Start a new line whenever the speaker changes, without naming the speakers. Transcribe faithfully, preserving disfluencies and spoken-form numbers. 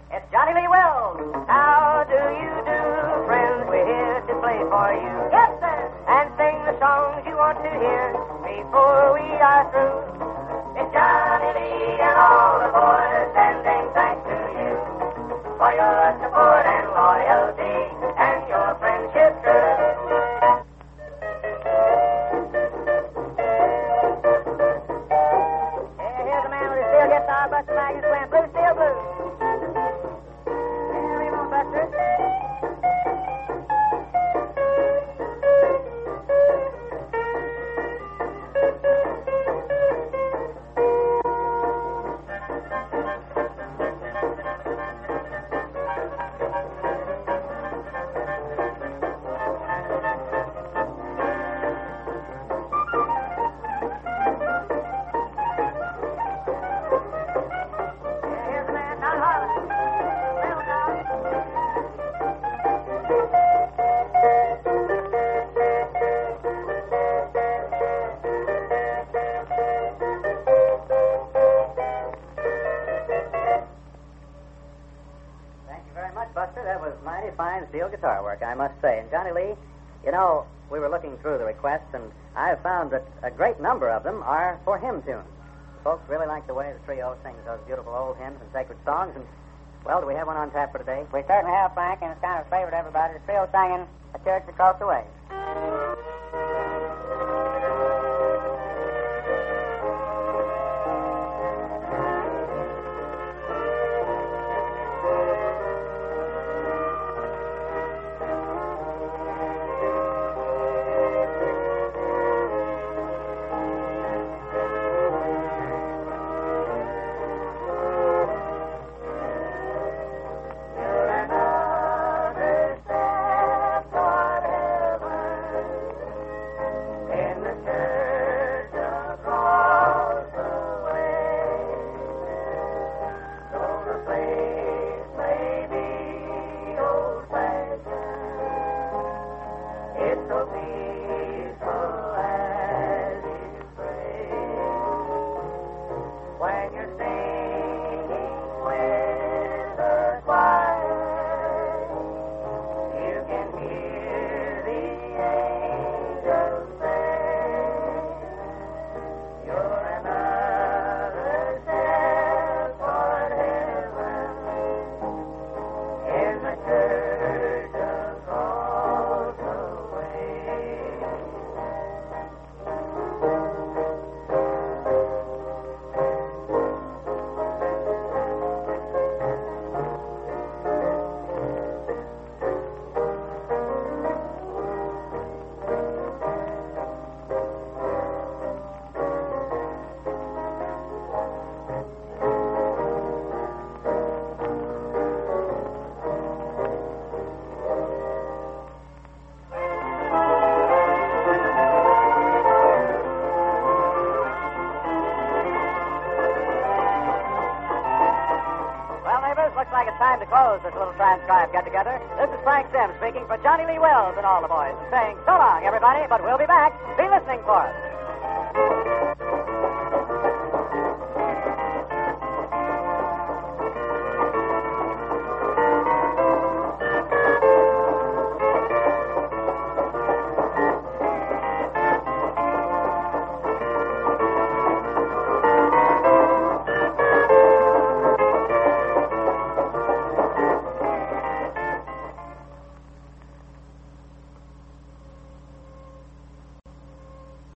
It's Johnny Lee Wells. How do you do, friends? We're here to play for you. Yes, sir. And sing the songs you want to hear before we are through. It's Johnny Lee and all the boys sending thanks to you for your support and loyalty and your friendship true. Yeah, here's a man with his steel guitar, Buster Magnus playing Blue Steel Blues. Yeah, leave on, Buster. Buster, that was mighty fine steel guitar work, I must say. And Johnny Lee, you know, we were looking through the requests, and I have found that a great number of them are for hymn tunes. Folks really like the way the trio sings those beautiful old hymns and sacred songs. And, well, do we have one on tap for today?
We certainly have, Frank, and it's kind of a favorite to everybody. The trio singing A Church Across the Way.
Looks like it's time to close this little transcribed get-together. This is Frank Sims speaking for Johnny Lee Wells and all the boys, saying so long, everybody, but we'll be back. Be listening for us.